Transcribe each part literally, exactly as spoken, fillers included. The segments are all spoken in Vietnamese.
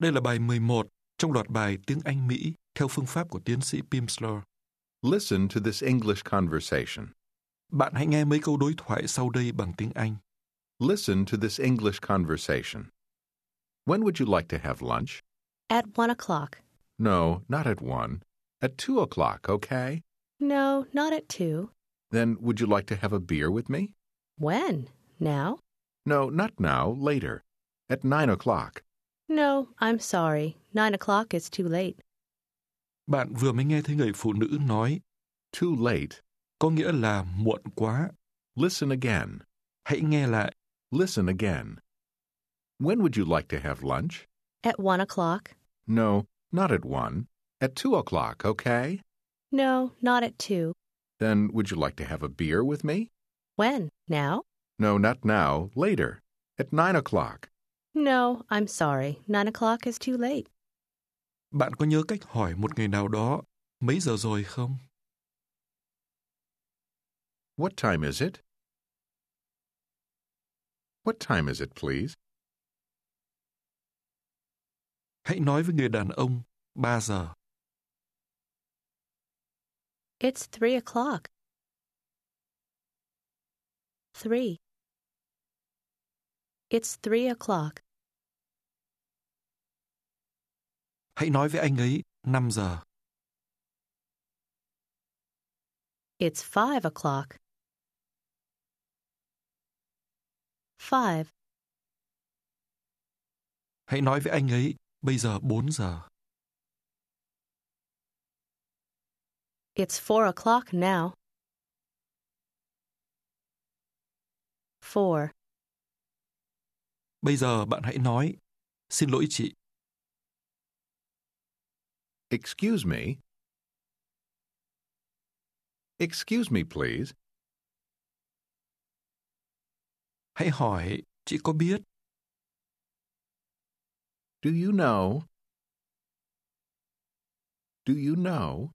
Đây là bài mười một trong loạt bài tiếng Anh Mỹ theo phương pháp của tiến sĩ Pimsleur. Listen to this English conversation. Bạn hãy nghe mấy câu đối thoại sau đây bằng tiếng Anh. Listen to this English conversation. When would you like to have lunch? At one o'clock. No, not at one. At two o'clock, okay? No, not at two. Then would you like to have a beer with me? When? Now? No, not now, later. At nine o'clock. No, I'm sorry. Nine o'clock is too late. Bạn vừa mới nghe thấy người phụ nữ nói Too late. có nghĩa là muộn quá. Listen again. Hãy nghe lại. Listen again. When would you like to have lunch? At one o'clock. No, not at one. At two o'clock, okay? No, not at two. Then would you like to have a beer with me? When? Now? No, not now, later. At nine o'clock. No, I'm sorry. Nine o'clock is too late. Bạn có nhớ cách hỏi một người nào đó mấy giờ rồi không? What time is it? What time is it, please? Hãy nói với người đàn ông ba giờ. It's three o'clock. Three. It's three o'clock. Hãy nói với anh ấy năm giờ. It's five o'clock. Five. Hãy nói với anh ấy bây giờ bốn giờ. It's four o'clock now. Four. Bây giờ bạn hãy nói xin lỗi chị. Excuse me. Excuse me, please. Hãy hỏi chị có biết. Do you know? Do you know?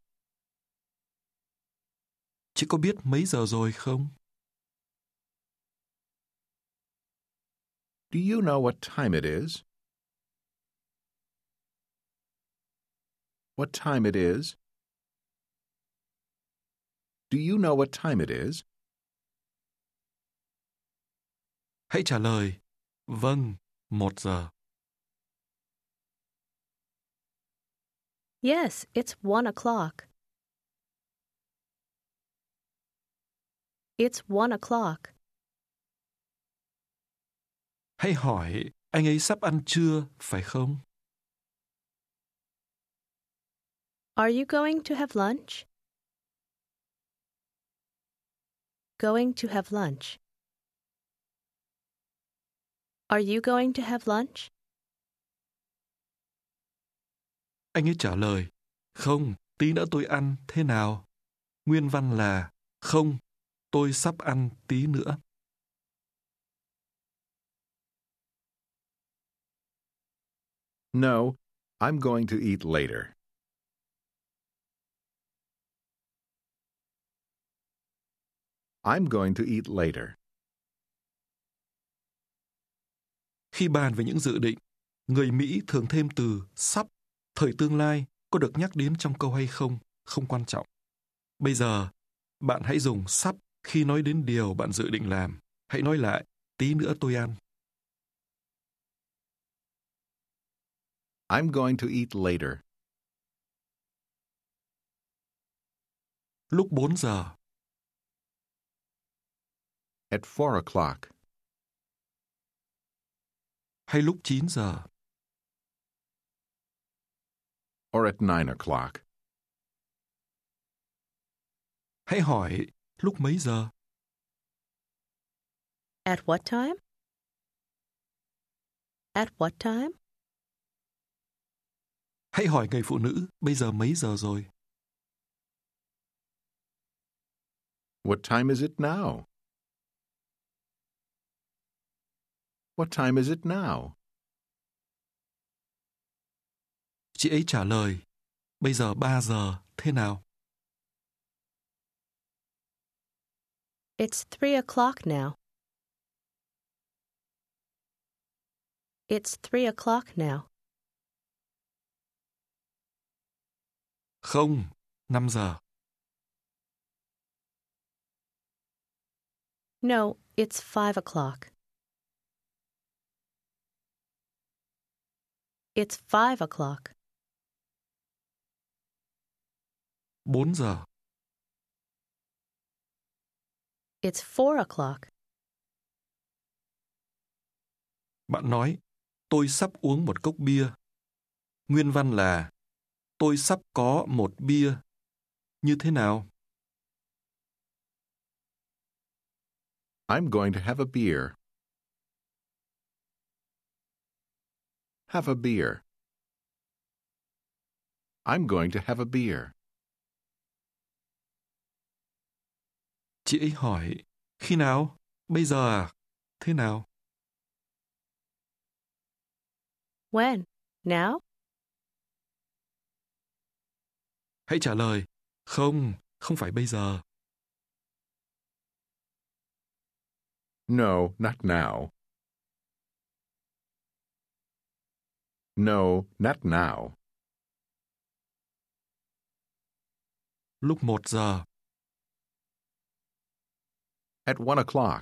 Chị có biết mấy giờ rồi không? Do you know what time it is? What time it is? Do you know what time it is? Hãy trả lời vâng, một giờ. Yes, it's one o'clock. It's one o'clock. Hãy hỏi anh ấy sắp ăn trưa, phải không? Are you going to have lunch? Going to have lunch. Are you going to have lunch? Anh ấy trả lời không, tí nữa tôi ăn, thế nào? Nguyên văn là không, tôi sắp ăn tí nữa. No, I'm going to eat later. I'm going to eat later. Khi bàn về những dự định, người Mỹ thường thêm từ sắp, thời tương lai có được nhắc đến trong câu hay không, không quan trọng. Bây giờ, bạn hãy dùng sắp khi nói đến điều bạn dự định làm. Hãy nói lại, tí nữa tôi ăn. I'm going to eat later. Lúc bốn giờ. At four o'clock. Hay lúc chín giờ. Or at nine o'clock. Hãy hỏi lúc mấy giờ. At what time? At what time? Hãy hỏi người phụ nữ bây giờ mấy giờ rồi. What time is it now? What time is it now? Chị ấy trả lời, bây giờ ba giờ, thế nào? It's three o'clock now. It's three o'clock now. Không, năm giờ. No, it's five o'clock. It's five o'clock. Bốn giờ. It's four o'clock. Bạn nói, tôi sắp uống một cốc bia. Nguyên văn là, tôi sắp có một bia. Như thế nào? I'm going to have a beer. Have a beer. I'm going to have a beer. Chị ấy hỏi, khi nào? Bây giờ à? Thế nào? When? Now? Hãy trả lời, không, không phải bây giờ. No, not now. No, not now. Lúc một giờ. At one o'clock.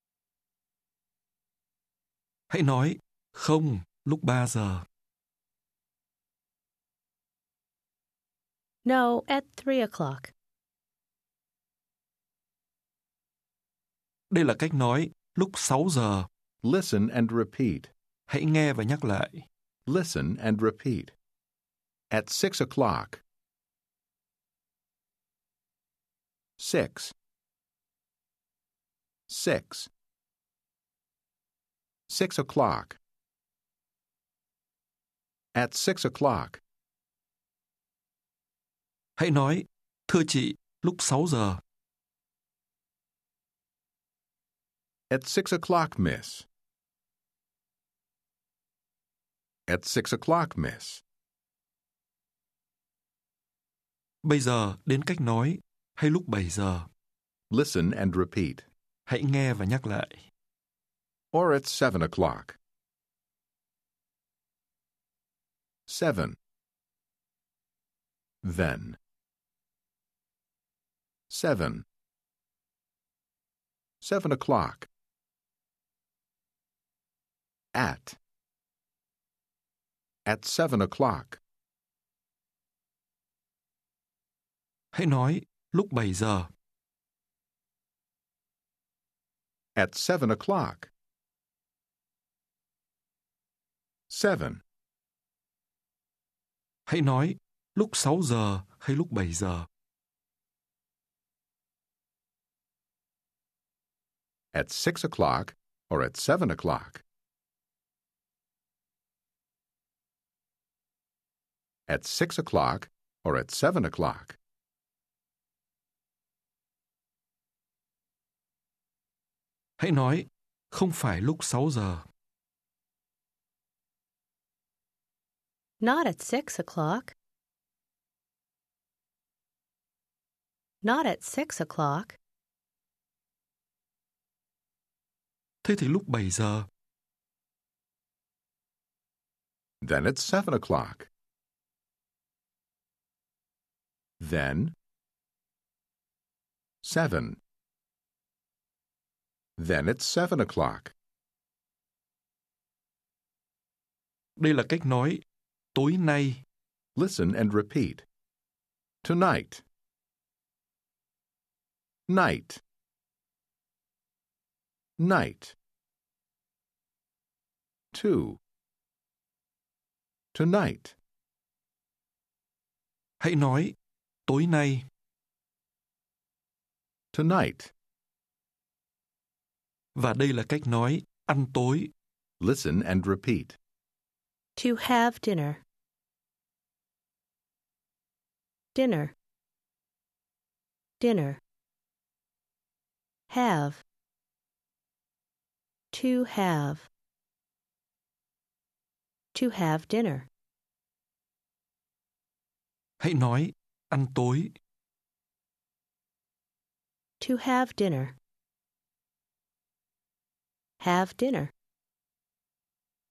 Hãy nói, không, lúc ba giờ. No, at three o'clock. Đây là cách nói, lúc sáu giờ. Listen and repeat. Hãy nghe và nhắc lại. Listen and repeat. At six o'clock. Six. Six. Six o'clock. At six o'clock. Hãy nói, thưa chị, lúc sáu giờ. At six o'clock, miss. At six o'clock, miss. Bây giờ đến cách nói, hay lúc bảy giờ. Listen and repeat. Hãy nghe và nhắc lại. Or at seven o'clock. Seven. Then. Seven. Seven o'clock. At. At seven o'clock. Hãy nói, lúc bảy giờ. At seven o'clock. Seven. Hãy nói, lúc sáu giờ hay lúc bảy giờ. At six o'clock or at seven o'clock. At six o'clock or at seven o'clock. Hãy nói, không phải lúc sáu giờ. Not at six o'clock. Not at six o'clock. Thế thì lúc bảy giờ. Then it's seven o'clock. Then. Seven. Then it's seven o'clock. Đây là cách nói, tối nay. Listen and repeat. Tonight. Night. Night. Two. Tonight. Hãy nói, tối nay. Tonight. Và đây là cách nói, ăn tối. Listen and repeat. To have dinner. Dinner. Dinner. Have. To have. To have dinner. Hãy nói, ăn tối. To have dinner. Have dinner.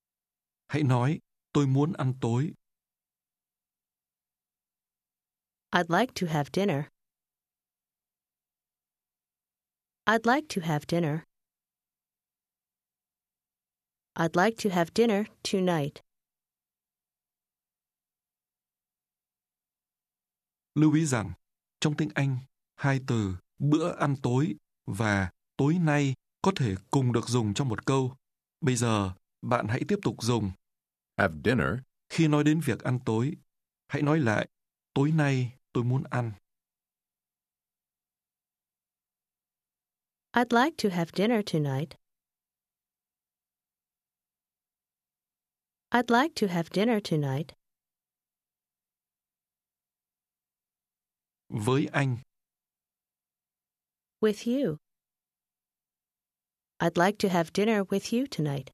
Hãy nói, tôi muốn ăn tối. I'd like to have dinner. I'd like to have dinner. I'd like to have dinner tonight. Lưu ý rằng, trong tiếng Anh, hai từ bữa ăn tối và tối nay có thể cùng được dùng trong một câu. Bây giờ, bạn hãy tiếp tục dùng. Have dinner. Khi nói đến việc ăn tối, hãy nói lại, tối nay tôi muốn ăn. I'd like to have dinner tonight. I'd like to have dinner tonight. Với anh, With you. I'd like to have dinner with you tonight.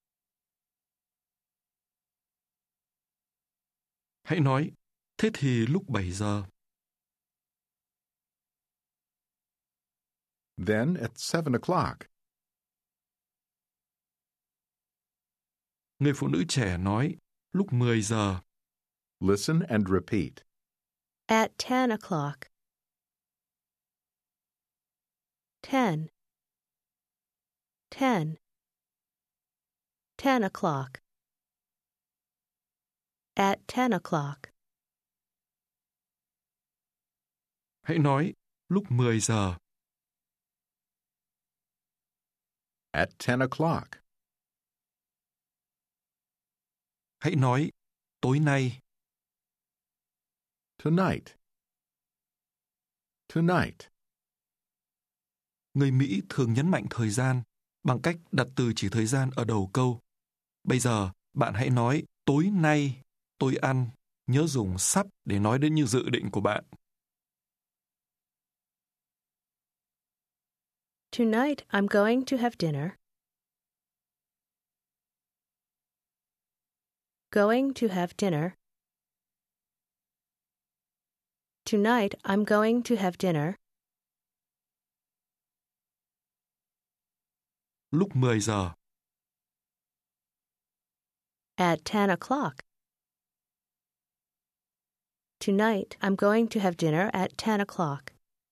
hãy nói, thế thì lúc bảy giờ. Then at seven o'clock. Người phụ nữ trẻ nói, lúc mười giờ. Listen and repeat. At ten o'clock. Ten. Ten. Ten o'clock. At ten o'clock. Hãy nói, lúc mười giờ. At ten o'clock. Hãy nói, tối nay. Tonight. Tonight. Người Mỹ thường nhấn mạnh thời gian bằng cách đặt từ chỉ thời gian ở đầu câu. Bây giờ, bạn hãy nói, tối nay tôi ăn. Nhớ dùng sắp để nói đến như dự định của bạn. Tonight I'm going to have dinner. Going to have dinner. Tonight I'm going to have dinner. Lúc mười giờ. At ten o'clock. Tonight I'm going to have dinner at ten o'clock.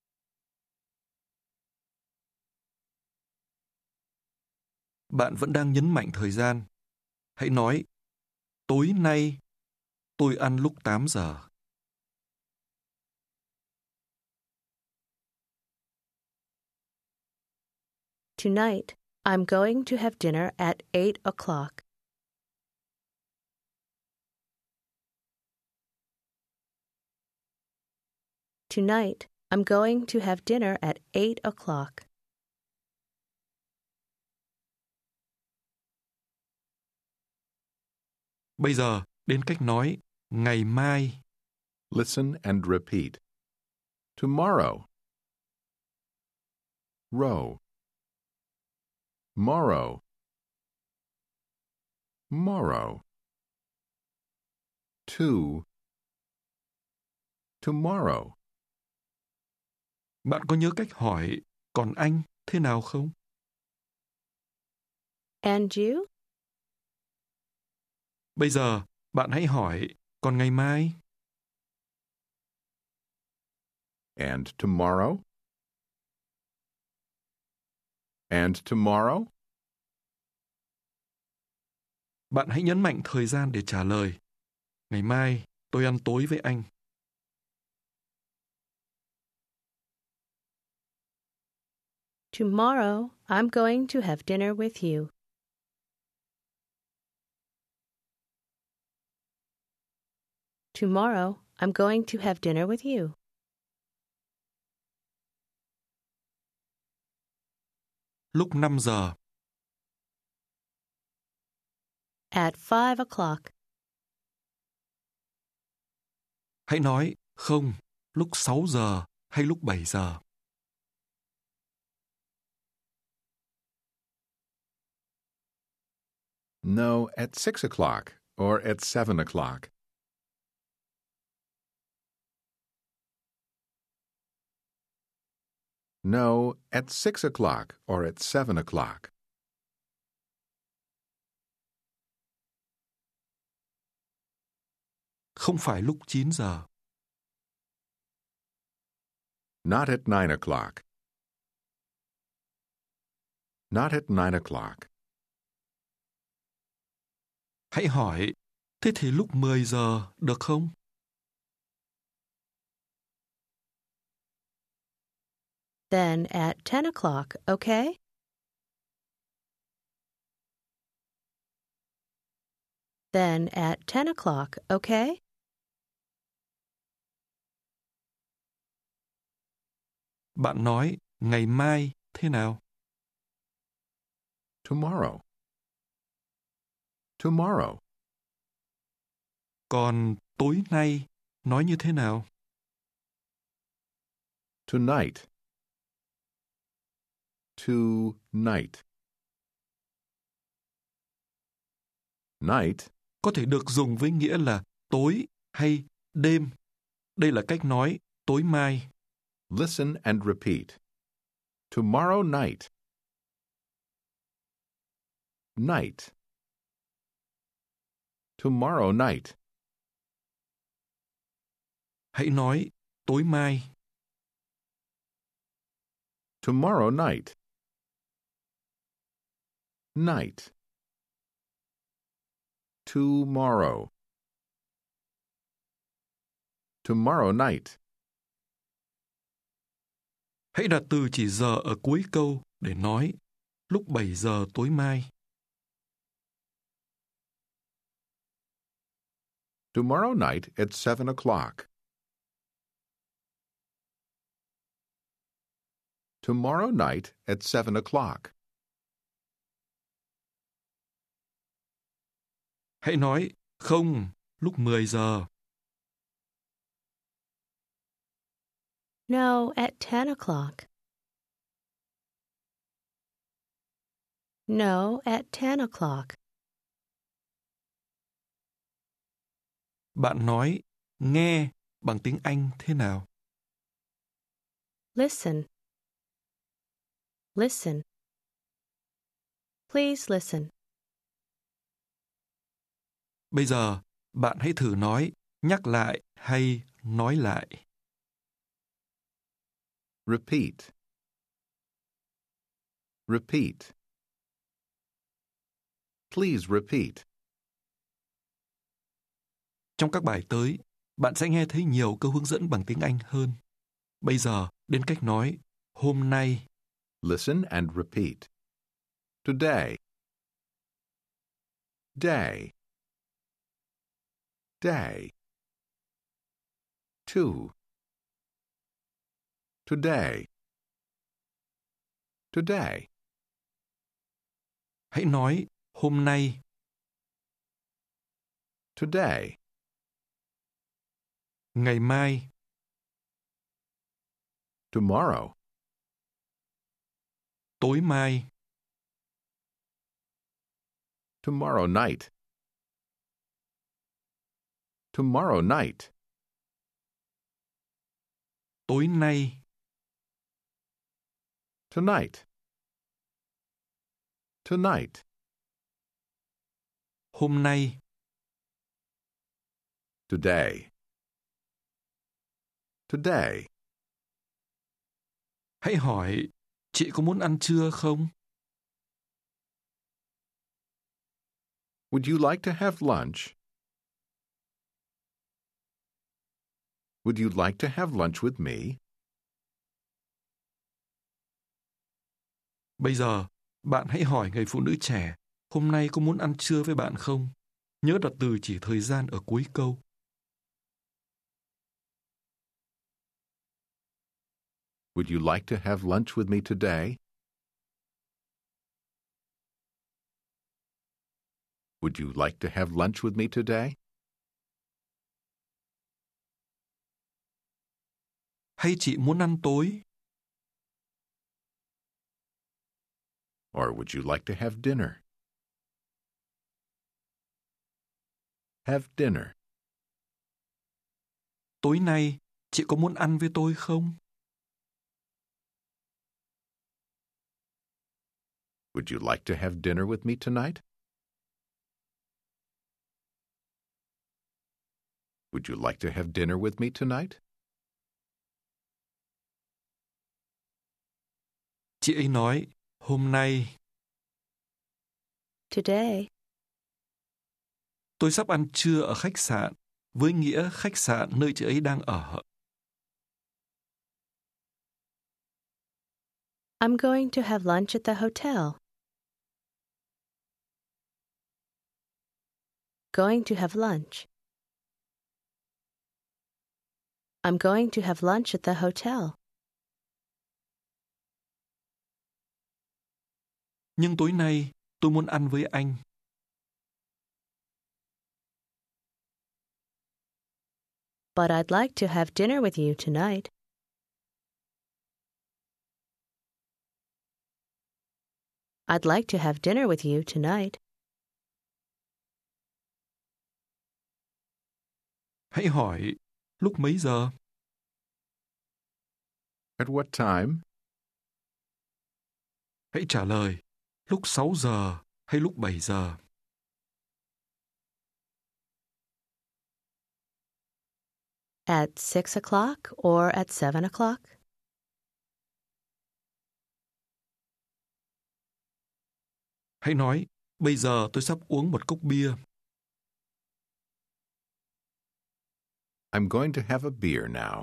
Bạn vẫn đang nhấn mạnh thời gian. Hãy nói, tối nay tôi ăn lúc tám giờ. Tonight I'm going to have dinner at eight o'clock. Tonight I'm going to have dinner at eight o'clock. Bây giờ, đến cách nói, ngày mai. Listen and repeat. Tomorrow. Row. Morrow. Morrow. To. Tomorrow. Bạn có nhớ cách hỏi, còn anh thế nào không? And you? Bây giờ, bạn hãy hỏi, còn ngày mai? And tomorrow? And tomorrow? Bạn hãy nhấn mạnh thời gian để trả lời. Ngày mai, tôi ăn tối với anh. Tomorrow I'm going to have dinner with you. Tomorrow I'm going to have dinner with you. Lúc năm giờ. At five o'clock. Hãy nói, không, lúc sáu giờ hay lúc bảy giờ. No, at six o'clock or at seven o'clock. No, at six o'clock or at seven o'clock. Không phải lúc chín giờ. Not at nine o'clock. Not at nine o'clock. Hãy hỏi, thế thì lúc mười giờ được không? Then at ten o'clock, okay? Then at ten o'clock, okay? Bạn nói, ngày mai thế nào? Tomorrow. Tomorrow. Còn tối nay nói như thế nào? Tonight. Tonight. Night Có thể được dùng với nghĩa là tối hay đêm. Đây là cách nói tối mai. Listen and repeat. Tomorrow night. Night. Tomorrow night. Hãy nói tối mai. Tomorrow night. Night. Tomorrow. Tomorrow night. Hãy đặt từ chỉ giờ ở cuối câu để nói lúc bảy giờ tối mai. Tomorrow night at seven o'clock. Tomorrow night at seven o'clock. Hãy nói không lúc mười giờ. No, at ten o'clock. No, at ten o'clock. Bạn nói nghe bằng tiếng Anh thế nào? Listen. Listen. Please listen. Bây giờ, bạn hãy thử nói nhắc lại hay nói lại. Repeat. Repeat. Please repeat. Trong các bài tới, bạn sẽ nghe thấy nhiều câu hướng dẫn bằng tiếng Anh hơn. Bây giờ, đến cách nói hôm nay. Listen and repeat. Today. Day. Day. Two. Today. Today. Hãy nói hôm nay. Today. Ngày mai. Tomorrow. Tối mai. Tomorrow night. Tomorrow night. Tối nay. Tonight. Tonight. Hôm nay. Today. Today. Hãy hỏi, chị có muốn ăn trưa không? Would you like to have lunch? Would you like to have lunch with me? Bây giờ, bạn hãy hỏi người phụ nữ trẻ, hôm nay có muốn ăn trưa với bạn không? Nhớ đặt từ chỉ thời gian ở cuối câu. Would you like to have lunch with me today? Would you like to have lunch with me today? Hay chị muốn ăn tối? Or would you like to have dinner? Have dinner. Tối nay, chị có muốn ăn với tôi không? Would you like to have dinner with me tonight? Would you like to have dinner with me tonight? Chị ấy nói, hôm nay Today. tôi sắp ăn trưa ở khách sạn, với nghĩa khách sạn nơi chị ấy đang ở. I'm going to have lunch at the hotel. Going to have lunch. I'm going to have lunch at the hotel. Nhưng tối nay tôi muốn ăn với anh. But I'd like to have dinner with you tonight. I'd like to have dinner with you tonight. Hãy hỏi, lúc mấy giờ? At what time? Hãy trả lời, lúc sáu giờ hay lúc bảy giờ? At six o'clock or at seven o'clock? Hãy nói, bây giờ tôi sắp uống một cốc bia. I'm going to have a beer now.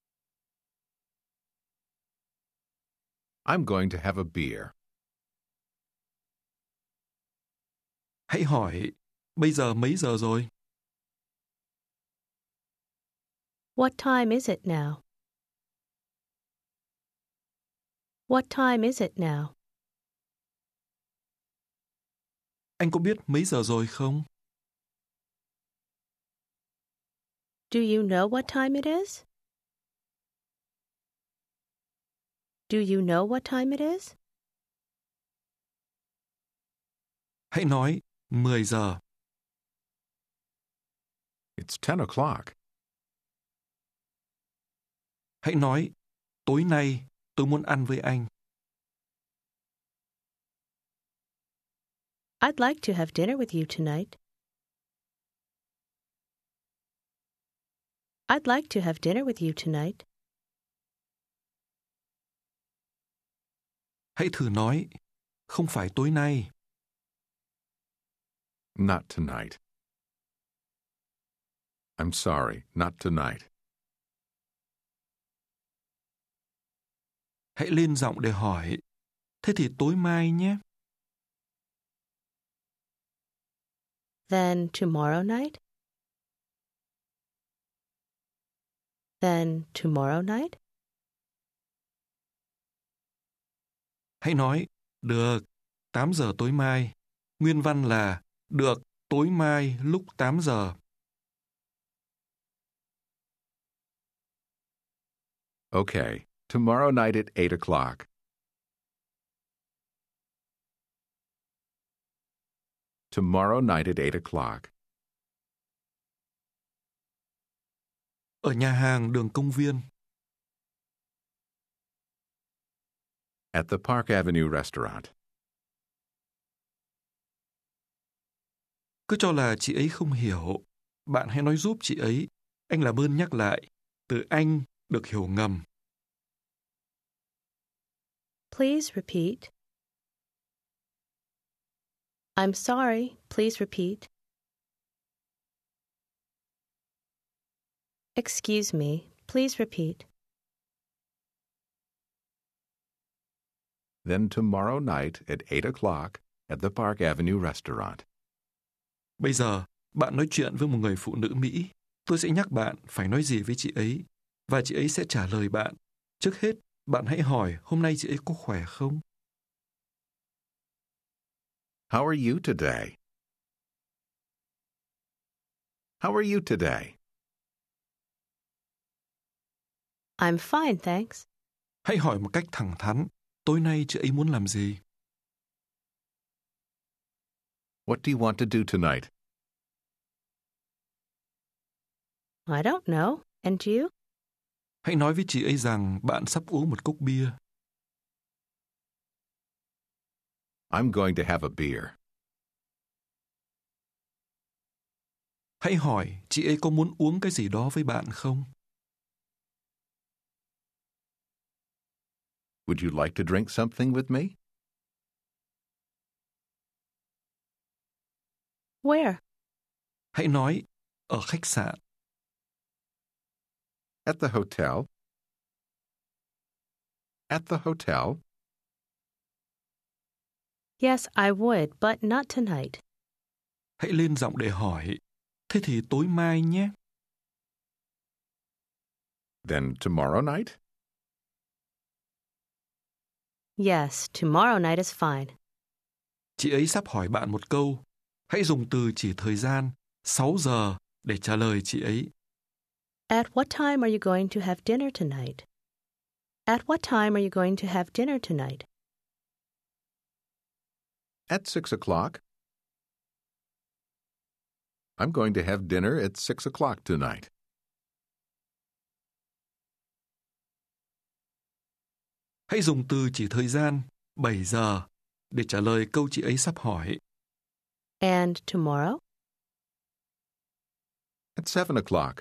I'm going to have a beer. Hãy hỏi, bây giờ mấy giờ rồi? What time is it now? What time is it now? Anh có biết mấy giờ rồi không? Do you know what time it is? Do you know what time it is? Hãy nói, mười giờ. It's ten o'clock. Hãy nói, tối nay tôi muốn ăn với anh. I'd like to have dinner with you tonight. I'd like to have dinner with you tonight. Hãy thử nói, không phải tối nay. Not tonight. I'm sorry, not tonight. Hãy lên giọng để hỏi, thế thì tối mai nhé. Then tomorrow night? Then tomorrow night? Hãy nói, được, tám giờ tối mai. Nguyên văn là, được, tối mai lúc tám giờ. Okay, tomorrow night at eight o'clock. Tomorrow night at eight o'clock. Ở nhà hàng đường công viên. At the Park Avenue restaurant. Cứ cho là chị ấy không hiểu. Bạn hãy nói giúp chị ấy. Anh làm ơn nhắc lại. Từ anh được hiểu ngầm. Please repeat. I'm sorry, please repeat. Excuse me, please repeat. Then tomorrow night at eight o'clock at the Park Avenue restaurant. Bây giờ, bạn nói chuyện với một người phụ nữ Mỹ. Tôi sẽ nhắc bạn phải nói gì với chị ấy. Và chị ấy sẽ trả lời bạn. Trước hết, bạn hãy hỏi hôm nay chị ấy có khỏe không? How are you today? How are you today? I'm fine, thanks. Hãy hỏi một cách thẳng thắn. Tối nay chị ấy muốn làm gì? What do you want to do tonight? I don't know. And you? Hãy nói với chị ấy rằng bạn sắp uống một cốc bia. I'm going to have a beer. Hãy hỏi chị ấy có muốn uống cái gì đó với bạn không? Would you like to drink something with me? Where? Hãy nói ở khách sạn. At the hotel. At the hotel. Yes, I would, but not tonight. Hãy lên giọng để hỏi. Thế thì tối mai nhé. Then tomorrow night? Yes, tomorrow night is fine. Chị ấy sắp hỏi bạn một câu. Hãy dùng từ chỉ thời gian sáu giờ để trả lời chị ấy. At what time are you going to have dinner tonight? At what time are you going to have dinner tonight? At six o'clock. I'm going to have dinner at six o'clock tonight. Hãy dùng từ chỉ thời gian bảy giờ để trả lời câu chị ấy sắp hỏi. And tomorrow? At seven o'clock.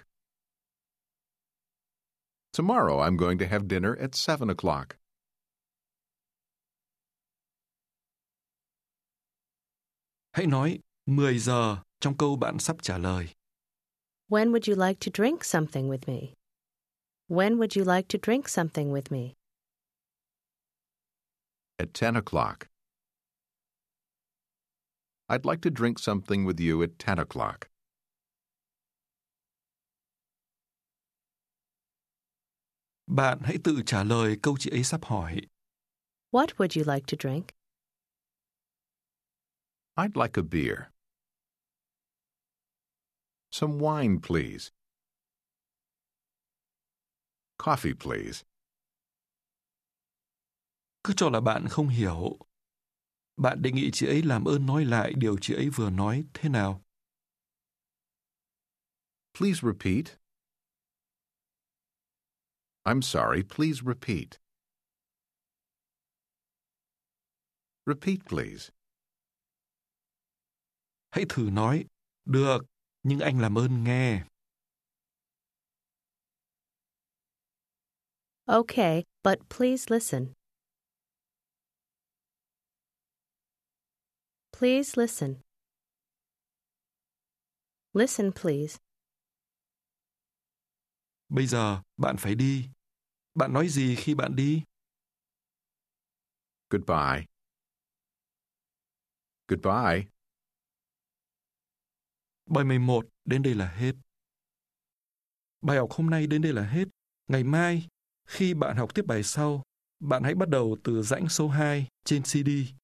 Tomorrow I'm going to have dinner at seven o'clock. Hãy nói mười giờ trong câu bạn sắp trả lời. When would you like to drink something with me? When would you like to drink something with me? At ten o'clock. I'd like to drink something with you at ten o'clock. Bạn hãy tự trả lời câu chị ấy sắp hỏi. What would you like to drink? I'd like a beer. Some wine, please. Coffee, please. Cứ cho là bạn không hiểu. Bạn đề nghị chị ấy làm ơn nói lại điều chị ấy vừa nói thế nào. Please repeat. I'm sorry, please repeat. Repeat, please. Hãy thử nói, được, nhưng anh làm ơn nghe. Okay, but please listen. Please listen. Listen, please. Bây giờ, bạn phải đi. Bạn nói gì khi bạn đi? Goodbye. Goodbye. Bài mười một đến đây là hết. Bài học hôm nay đến đây là hết. Ngày mai, khi bạn học tiếp bài sau, bạn hãy bắt đầu từ rãnh số hai trên xê đê.